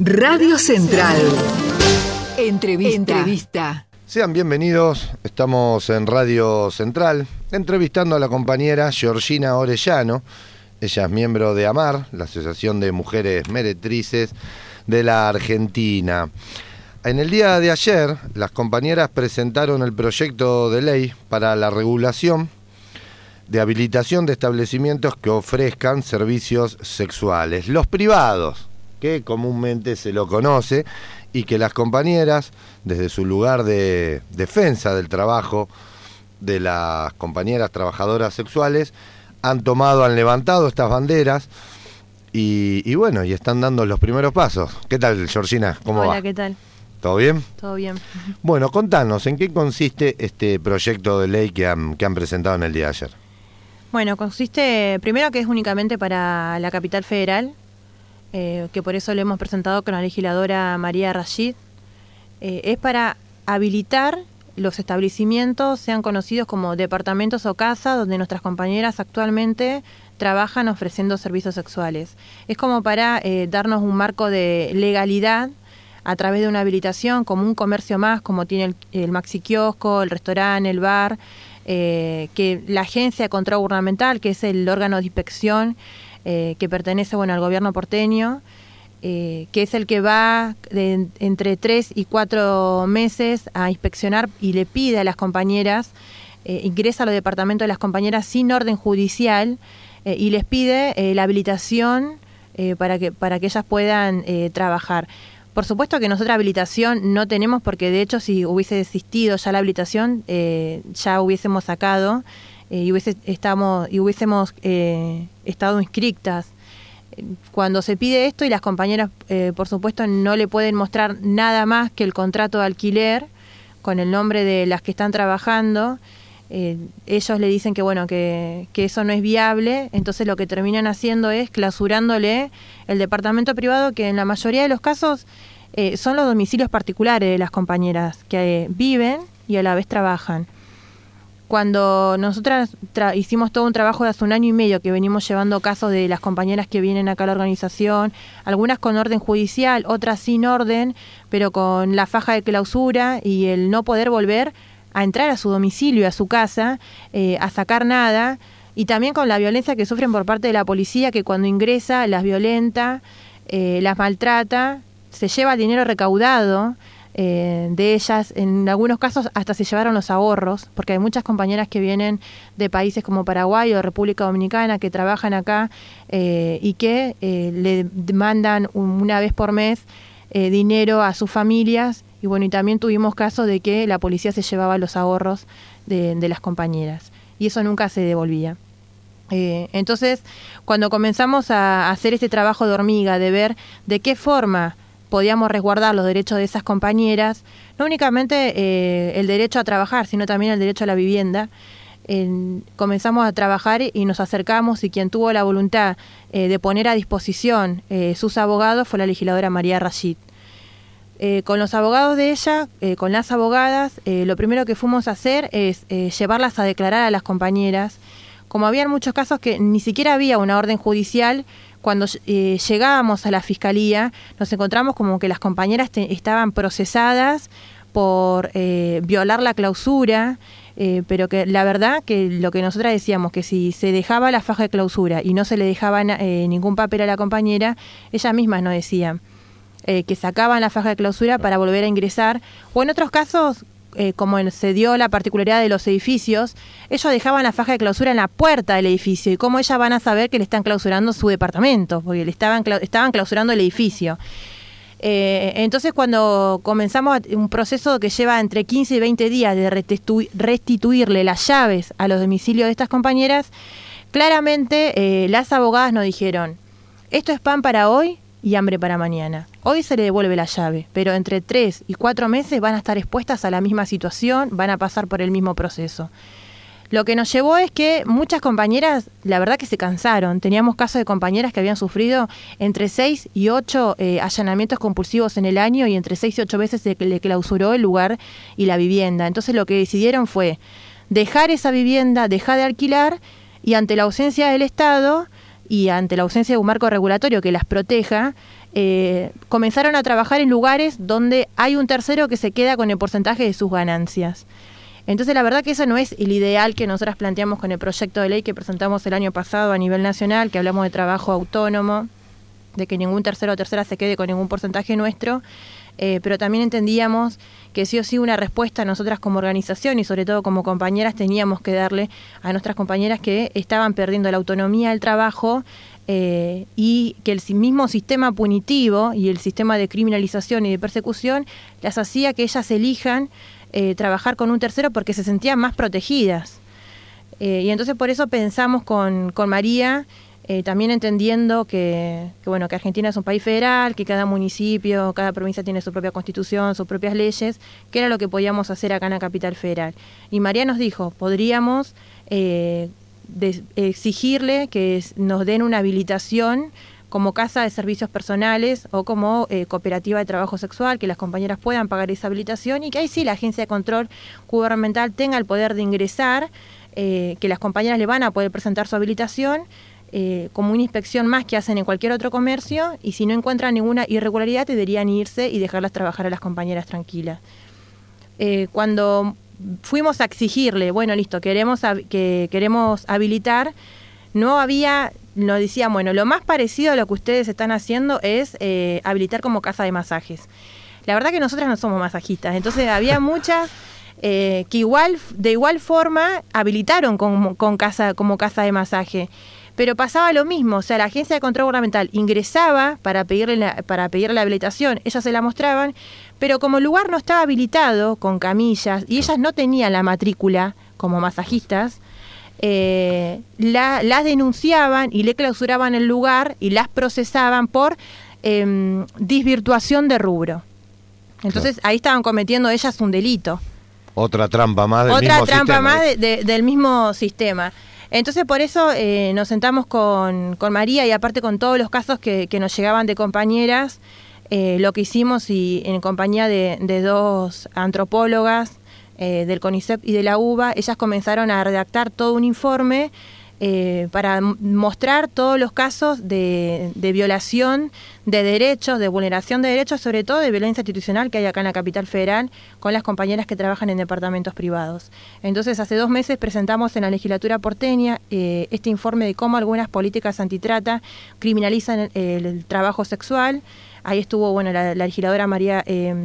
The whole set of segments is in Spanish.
Radio Central. Entrevista. Sean bienvenidos, estamos en Radio Central, entrevistando a la compañera Georgina Orellano. Ella es miembro de AMAR, la Asociación de Mujeres Meretrices de la Argentina. En el día de ayer, las compañeras presentaron el proyecto de ley para la regulación de habilitación de establecimientos que ofrezcan servicios sexuales, los privados, que comúnmente se lo conoce, y que las compañeras, desde su lugar de defensa del trabajo de las compañeras trabajadoras sexuales, han levantado estas banderas y bueno, y están dando los primeros pasos. ¿Qué tal, Georgina? ¿Cómo va? Hola, ¿qué tal? ¿Todo bien? Todo bien. Bueno, contanos, ¿en qué consiste este proyecto de ley que han presentado en el día de ayer? Bueno, consiste, primero, que es únicamente para la capital federal, que por eso lo hemos presentado con la legisladora María Rashid. Es para habilitar los establecimientos, sean conocidos como departamentos o casas, donde nuestras compañeras actualmente trabajan ofreciendo servicios sexuales. Es como para darnos un marco de legalidad a través de una habilitación, como un comercio más, como tiene el maxi kiosco, el restaurante, el bar, que la Agencia de Control Gubernamental, que es el órgano de inspección que pertenece al gobierno porteño, que es el que va entre 3 y 4 meses a inspeccionar y le pide a las compañeras, ingresa a los departamentos de las compañeras sin orden judicial y les pide la habilitación para que ellas puedan trabajar. Por supuesto que nosotros habilitación no tenemos, porque de hecho si hubiese existido ya la habilitación, ya hubiésemos sacado y hubiésemos estado inscritas. Cuando se pide esto y las compañeras, por supuesto, no le pueden mostrar nada más que el contrato de alquiler con el nombre de las que están trabajando, ellos le dicen que bueno, que eso no es viable. Entonces lo que terminan haciendo es clausurándole el departamento privado, que en la mayoría de los casos son los domicilios particulares de las compañeras que viven y a la vez trabajan. Cuando nosotras hicimos todo un trabajo de hace 1 año y medio, que venimos llevando casos de las compañeras que vienen acá a la organización, algunas con orden judicial, otras sin orden, pero con la faja de clausura y el no poder volver a entrar a su domicilio, a su casa, a sacar nada, y también con la violencia que sufren por parte de la policía, que cuando ingresa las violenta, las maltrata, se lleva el dinero recaudado de ellas. En algunos casos hasta se llevaron los ahorros, porque hay muchas compañeras que vienen de países como Paraguay o República Dominicana que trabajan acá y que le mandan una vez por mes dinero a sus familias. Y bueno, y también tuvimos casos de que la policía se llevaba los ahorros de las compañeras y eso nunca se devolvía. Entonces, cuando comenzamos a hacer este trabajo de hormiga, de ver de qué forma podíamos resguardar los derechos de esas compañeras, no únicamente el derecho a trabajar, sino también el derecho a la vivienda, comenzamos a trabajar y nos acercamos, y quien tuvo la voluntad de poner a disposición sus abogados fue la legisladora María Rashid. Con los abogados de ella, con las abogadas, lo primero que fuimos a hacer es llevarlas a declarar a las compañeras. Como había muchos casos que ni siquiera había una orden judicial, cuando llegábamos a la fiscalía nos encontramos como que las compañeras estaban procesadas por violar la clausura, pero que la verdad que lo que nosotras decíamos, que si se dejaba la faja de clausura y no se le dejaba ningún papel a la compañera, ellas mismas nos decían que sacaban la faja de clausura para volver a ingresar, o en otros casos, como se dio la particularidad de los edificios, ellos dejaban la faja de clausura en la puerta del edificio. ¿Y cómo ellas van a saber que le están clausurando su departamento? Porque le estaban clausurando el edificio. Entonces, cuando comenzamos un proceso que lleva entre 15 y 20 días de restituirle las llaves a los domicilios de estas compañeras, claramente las abogadas nos dijeron: esto es pan para hoy y hambre para mañana. Hoy se le devuelve la llave, pero entre 3 y 4 meses van a estar expuestas a la misma situación, van a pasar por el mismo proceso. Lo que nos llevó es que muchas compañeras, la verdad que se cansaron. Teníamos casos de compañeras que habían sufrido entre 6 y 8 allanamientos compulsivos en el año, y entre 6 y 8 veces se le clausuró el lugar y la vivienda. Entonces lo que decidieron fue dejar esa vivienda, dejar de alquilar, y ante la ausencia del Estado y ante la ausencia de un marco regulatorio que las proteja, comenzaron a trabajar en lugares donde hay un tercero que se queda con el porcentaje de sus ganancias. Entonces la verdad que eso no es el ideal que nosotras planteamos con el proyecto de ley que presentamos el año pasado a nivel nacional, que hablamos de trabajo autónomo, de que ningún tercero o tercera se quede con ningún porcentaje nuestro, pero también entendíamos que sí o sí una respuesta nosotras como organización y sobre todo como compañeras teníamos que darle a nuestras compañeras que estaban perdiendo la autonomía del trabajo y que el mismo sistema punitivo y el sistema de criminalización y de persecución las hacía que ellas elijan trabajar con un tercero porque se sentían más protegidas. Y entonces por eso pensamos con María, también entendiendo que Argentina es un país federal, que cada municipio, cada provincia tiene su propia constitución, sus propias leyes, que era lo que podíamos hacer acá en la capital federal. Y María nos dijo, podríamos exigirle que nos den una habilitación como casa de servicios personales o como cooperativa de trabajo sexual, que las compañeras puedan pagar esa habilitación y que ahí sí la agencia de control gubernamental tenga el poder de ingresar, que las compañeras le van a poder presentar su habilitación como una inspección más que hacen en cualquier otro comercio, y si no encuentran ninguna irregularidad deberían irse y dejarlas trabajar a las compañeras tranquilas. Cuando fuimos a exigirle, bueno, listo, queremos habilitar, nos decían, bueno, lo más parecido a lo que ustedes están haciendo es habilitar como casa de masajes. La verdad que nosotras no somos masajistas, entonces había muchas que de igual forma habilitaron como casa de masaje. Pero pasaba lo mismo, o sea, la agencia de control gubernamental ingresaba para pedirle la habilitación, ellas se la mostraban, pero como el lugar no estaba habilitado con camillas y ellas no tenían la matrícula como masajistas, las denunciaban y le clausuraban el lugar y las procesaban por desvirtuación de rubro. Entonces ahí estaban cometiendo ellas un delito. Otra trampa más del mismo sistema. Otra trampa más del mismo sistema. Entonces por eso nos sentamos con María y aparte con todos los casos que nos llegaban de compañeras, lo que hicimos y en compañía de dos antropólogas del CONICET y de la UBA, ellas comenzaron a redactar todo un informe para mostrar todos los casos de violación de derechos, de vulneración de derechos, sobre todo de violencia institucional que hay acá en la capital federal con las compañeras que trabajan en departamentos privados. Entonces, hace 2 meses presentamos en la legislatura porteña este informe de cómo algunas políticas antitrata criminalizan el trabajo sexual. Ahí estuvo la legisladora María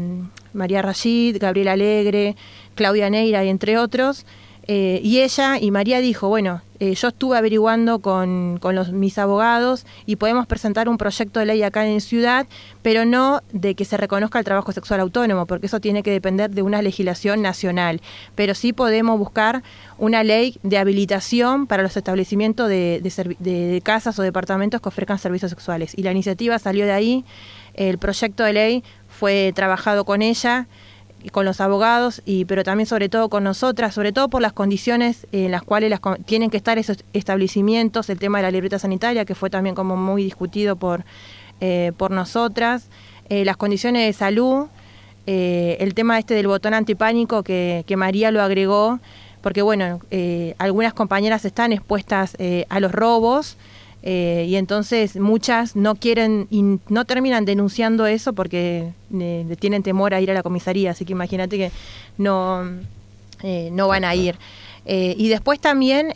Rashid, Gabriela Alegre, Claudia Neira y entre otros. Y ella y María dijo, yo estuve averiguando con mis abogados y podemos presentar un proyecto de ley acá en Ciudad, pero no de que se reconozca el trabajo sexual autónomo, porque eso tiene que depender de una legislación nacional. Pero sí podemos buscar una ley de habilitación para los establecimientos de casas o departamentos que ofrezcan servicios sexuales. Y la iniciativa salió de ahí, el proyecto de ley fue trabajado con ella, con los abogados, pero también sobre todo con nosotras, sobre todo por las condiciones en las cuales tienen que estar esos establecimientos, el tema de la libreta sanitaria, que fue también como muy discutido por nosotras, las condiciones de salud, el tema del botón antipánico que María lo agregó, porque algunas compañeras están expuestas a los robos, y entonces muchas no quieren y no terminan denunciando eso porque tienen temor a ir a la comisaría, así que imagínate que no van a ir. Y después también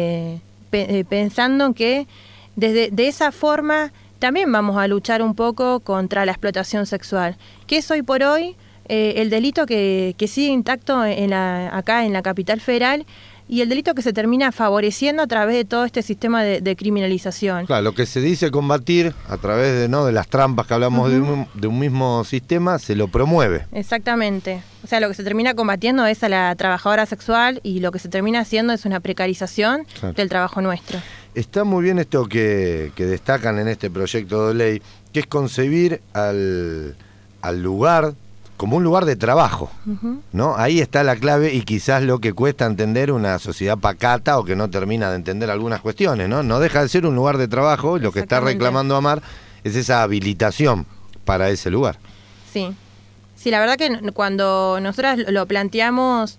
pensando en que de esa forma también vamos a luchar un poco contra la explotación sexual, que es hoy por hoy el delito que sigue intacto acá en la capital federal, y el delito que se termina favoreciendo a través de todo este sistema de criminalización. Claro, lo que se dice combatir a través de las trampas que hablamos de un mismo sistema, se lo promueve. Exactamente. O sea, lo que se termina combatiendo es a la trabajadora sexual y lo que se termina haciendo es una precarización del trabajo nuestro. Está muy bien esto que destacan en este proyecto de ley, que es concebir al lugar como un lugar de trabajo, ¿no? Ahí está la clave y quizás lo que cuesta entender una sociedad pacata o que no termina de entender algunas cuestiones, ¿no? No deja de ser un lugar de trabajo y lo que está reclamando Amar es esa habilitación para ese lugar. Sí, la verdad que cuando nosotras lo planteamos,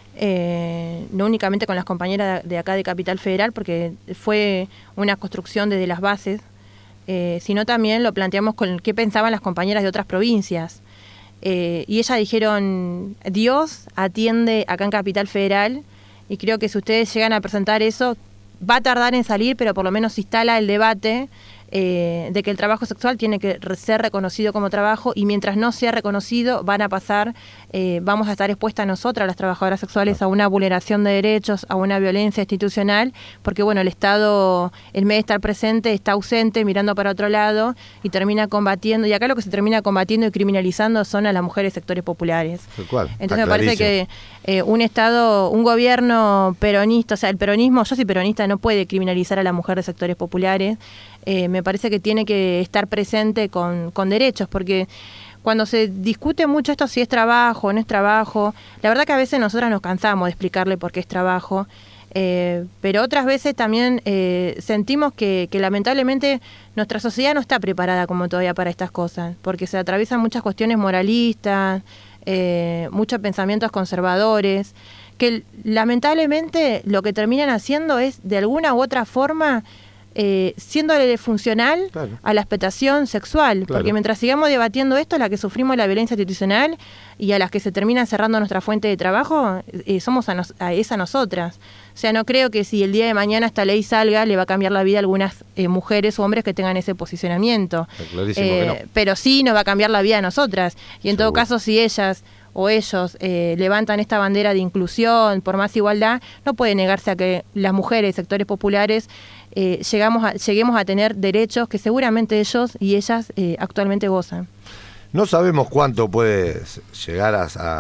no únicamente con las compañeras de acá de Capital Federal, porque fue una construcción desde las bases, sino también lo planteamos con qué pensaban las compañeras de otras provincias. Y ellas dijeron, Dios atiende acá en Capital Federal, y creo que si ustedes llegan a presentar eso, va a tardar en salir, pero por lo menos se instala el debate de que el trabajo sexual tiene que ser reconocido como trabajo, y mientras no sea reconocido van a pasar, vamos a estar expuestas nosotras, las trabajadoras sexuales, a una vulneración de derechos, a una violencia institucional, porque bueno, el Estado, en vez de estar presente, está ausente, mirando para otro lado, y termina combatiendo, y acá lo que se termina combatiendo y criminalizando son a las mujeres sectores populares. Entonces me parece que un Estado, un gobierno peronista, o sea, el peronismo, yo soy peronista, no puede criminalizar a la mujer de sectores populares. Me parece que tiene que estar presente con derechos, porque cuando se discute mucho esto, si es trabajo o no es trabajo, la verdad que a veces nosotras nos cansamos de explicarle por qué es trabajo, pero otras veces también sentimos que lamentablemente nuestra sociedad no está preparada como todavía para estas cosas, porque se atraviesan muchas cuestiones moralistas, muchos pensamientos conservadores, que lamentablemente lo que terminan haciendo es, de alguna u otra forma, siéndole funcional a la explotación sexual, porque mientras sigamos debatiendo esto, la que sufrimos la violencia institucional y a las que se termina cerrando nuestra fuente de trabajo, somos a nosotras. O sea, no creo que si el día de mañana esta ley salga, le va a cambiar la vida a algunas mujeres o hombres que tengan ese posicionamiento. Que no. Pero sí nos va a cambiar la vida a nosotras. Y en todo caso, si ellas o ellos levantan esta bandera de inclusión por más igualdad, no puede negarse a que las mujeres, sectores populares, lleguemos a tener derechos que seguramente ellos y ellas actualmente gozan. No sabemos cuánto puede llegar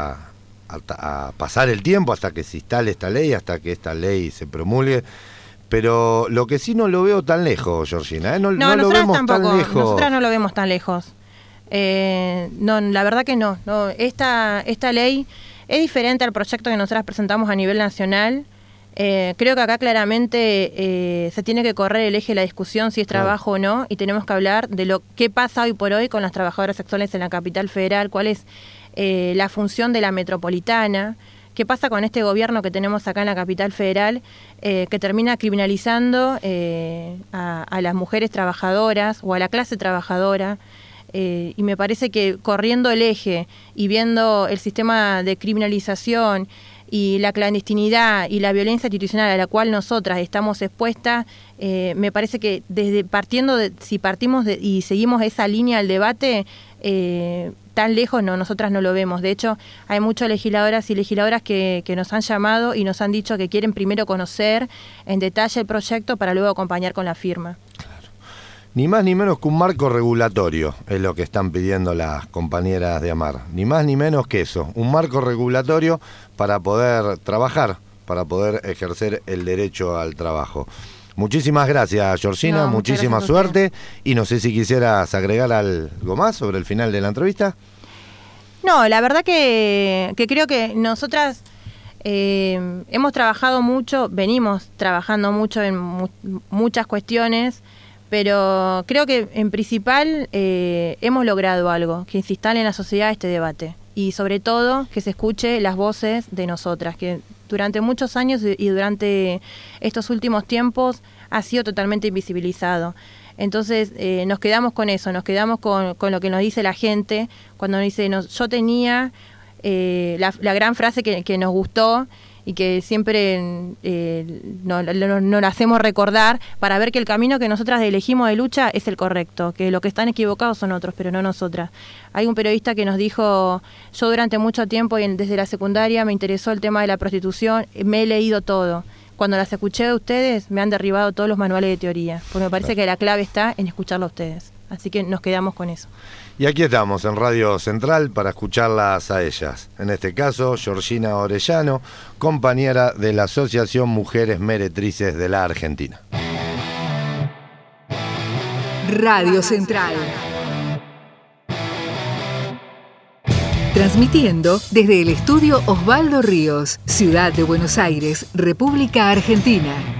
a pasar el tiempo hasta que se instale esta ley, hasta que esta ley se promulgue, pero lo que sí no lo veo tan lejos, Georgina, no lo vemos tampoco, tan lejos. Nosotras no lo vemos tan lejos. No, la verdad que no. Esta ley es diferente al proyecto que nosotras presentamos a nivel nacional. Creo que acá claramente se tiene que correr el eje de la discusión si es trabajo o no, y tenemos que hablar de lo que pasa hoy por hoy con las trabajadoras sexuales en la Capital Federal, cuál es la función de la metropolitana, qué pasa con este gobierno que tenemos acá en la Capital Federal, que termina criminalizando a las mujeres trabajadoras o a la clase trabajadora. Y me parece que corriendo el eje y viendo el sistema de criminalización y la clandestinidad y la violencia institucional a la cual nosotras estamos expuestas, me parece que si partimos y seguimos esa línea del debate, tan lejos nosotras no lo vemos. De hecho, hay muchas legisladoras y legisladoras que nos han llamado y nos han dicho que quieren primero conocer en detalle el proyecto para luego acompañar con la firma. Ni más ni menos que un marco regulatorio es lo que están pidiendo las compañeras de AMAR. Ni más ni menos que eso, un marco regulatorio para poder trabajar, para poder ejercer el derecho al trabajo. Muchísimas gracias, Georgina, muchísima suerte. Y no sé si quisieras agregar algo más sobre el final de la entrevista. No, la verdad que creo que nosotras hemos trabajado mucho, venimos trabajando mucho en muchas cuestiones, pero creo que en principal hemos logrado algo, que se instale en la sociedad este debate y sobre todo que se escuche las voces de nosotras, que durante muchos años y durante estos últimos tiempos ha sido totalmente invisibilizado. Entonces nos quedamos con eso, nos quedamos con lo que nos dice la gente cuando nos dice, yo tenía la gran frase que nos gustó y que siempre nos la hacemos recordar para ver que el camino que nosotras elegimos de lucha es el correcto, que los que están equivocados son otros, pero no nosotras. Hay un periodista que nos dijo, yo durante mucho tiempo y desde la secundaria me interesó el tema de la prostitución, me he leído todo. Cuando las escuché de ustedes me han derribado todos los manuales de teoría, porque me parece que la clave está en escucharlo a ustedes. Así que nos quedamos con eso. Y aquí estamos en Radio Central para escucharlas a ellas. En este caso, Georgina Orellano, compañera de la Asociación Mujeres Meretrices de la Argentina. Radio Central. Transmitiendo desde el estudio Osvaldo Ríos, Ciudad de Buenos Aires, República Argentina.